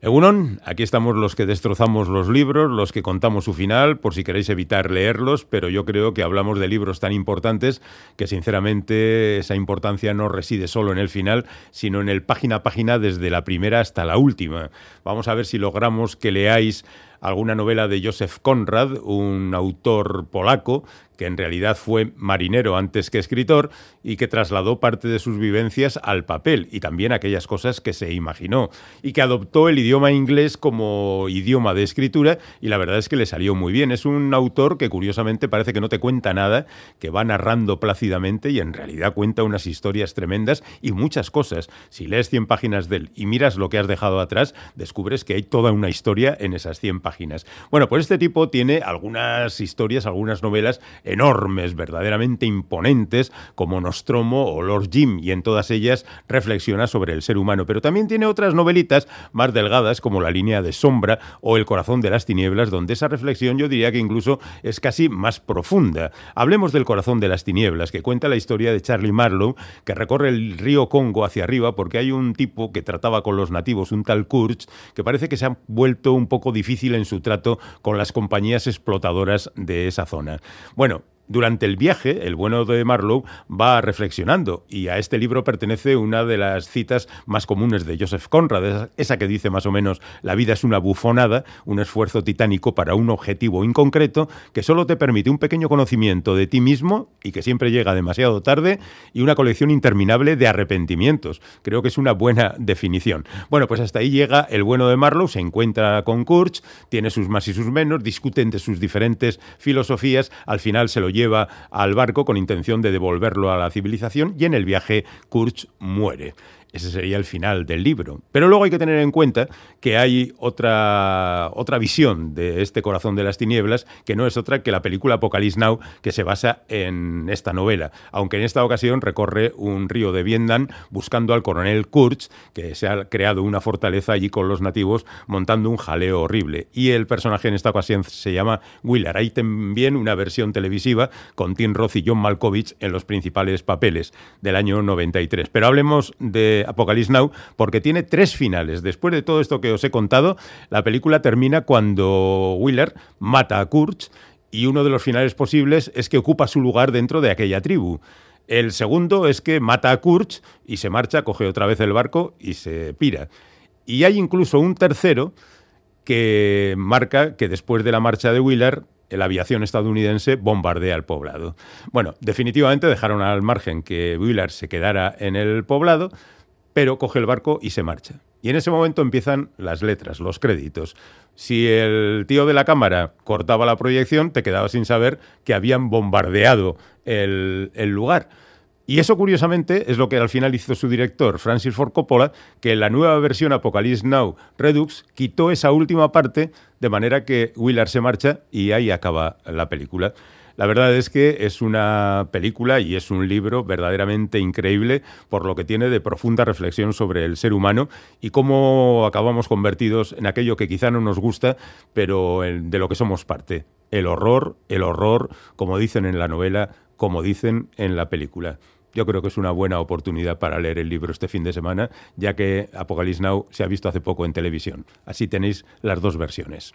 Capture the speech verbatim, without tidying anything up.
Egunon, aquí estamos los que destrozamos los libros, los que contamos su final, por si queréis evitar leerlos, pero yo creo que hablamos de libros tan importantes que sinceramente esa importancia no reside solo en el final, sino en el página a página desde la primera hasta la última. Vamos a ver si logramos que leáis alguna novela de Joseph Conrad, un autor polaco que en realidad fue marinero antes que escritor y que trasladó parte de sus vivencias al papel y también aquellas cosas que se imaginó y que adoptó el idioma inglés como idioma de escritura y la verdad es que le salió muy bien. Es un autor que curiosamente parece que no te cuenta nada, que va narrando plácidamente y en realidad cuenta unas historias tremendas y muchas cosas. Si lees cien páginas de él y miras lo que has dejado atrás, descubres que hay toda una historia en esas cien páginas. Bueno, pues este tipo tiene algunas historias, algunas novelas enormes, verdaderamente imponentes, como Nostromo o Lord Jim, y en todas ellas reflexiona sobre el ser humano. Pero también tiene otras novelitas más delgadas, como La línea de sombra o El corazón de las tinieblas, donde esa reflexión yo diría que incluso es casi más profunda. Hablemos del corazón de las tinieblas, que cuenta la historia de Charlie Marlowe, que recorre el río Congo hacia arriba porque hay un tipo que trataba con los nativos, un tal Kurtz, que parece que se ha vuelto un poco difícil en su trato con las compañías explotadoras de esa zona. Bueno, durante el viaje, el bueno de Marlowe va reflexionando y a este libro pertenece una de las citas más comunes de Joseph Conrad, esa que dice más o menos: la vida es una bufonada, un esfuerzo titánico para un objetivo inconcreto que solo te permite un pequeño conocimiento de ti mismo y que siempre llega demasiado tarde y una colección interminable de arrepentimientos. Creo que es una buena definición. Bueno, pues hasta ahí llega el bueno de Marlowe, se encuentra con Kurtz, tiene sus más y sus menos, discuten de sus diferentes filosofías, al final se lo lleva al barco con intención de devolverlo a la civilización y en el viaje Kurtz muere. Ese sería el final del libro. Pero luego hay que tener en cuenta que hay otra, otra visión de este corazón de las tinieblas, que no es otra que la película Apocalypse Now, que se basa en esta novela, aunque en esta ocasión recorre un río de Vietnam buscando al coronel Kurtz, que se ha creado una fortaleza allí con los nativos montando un jaleo horrible. Y el personaje en esta ocasión se llama Wheeler. Hay también una versión televisiva con Tim Roth y John Malkovich en los principales papeles del año noventa y tres. Pero hablemos de Apocalypse Now, porque tiene tres finales. Después de todo esto que os he contado, la película termina cuando Wheeler mata a Kurtz y uno de los finales posibles es que ocupa su lugar dentro de aquella tribu. El segundo es que mata a Kurtz y se marcha, coge otra vez el barco y se pira. Y hay incluso un tercero que marca que después de la marcha de Wheeler, la aviación estadounidense bombardea el poblado. Bueno, definitivamente dejaron al margen que Wheeler se quedara en el poblado, pero coge el barco y se marcha. Y en ese momento empiezan las letras, los créditos. Si el tío de la cámara cortaba la proyección, te quedabas sin saber que habían bombardeado el, el lugar. Y eso, curiosamente, es lo que al final hizo su director, Francis Ford Coppola, que en la nueva versión Apocalypse Now Redux quitó esa última parte, de manera que Wheeler se marcha y ahí acaba la película. La verdad es que es una película y es un libro verdaderamente increíble por lo que tiene de profunda reflexión sobre el ser humano y cómo acabamos convertidos en aquello que quizá no nos gusta, pero de lo que somos parte. El horror, el horror, como dicen en la novela, como dicen en la película. Yo creo que es una buena oportunidad para leer el libro este fin de semana, ya que Apocalypse Now se ha visto hace poco en televisión. Así tenéis las dos versiones.